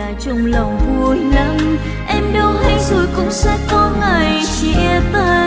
là trong lòng vui lắm. Em đâu hay rồi cũng sẽ có ngày chia tay.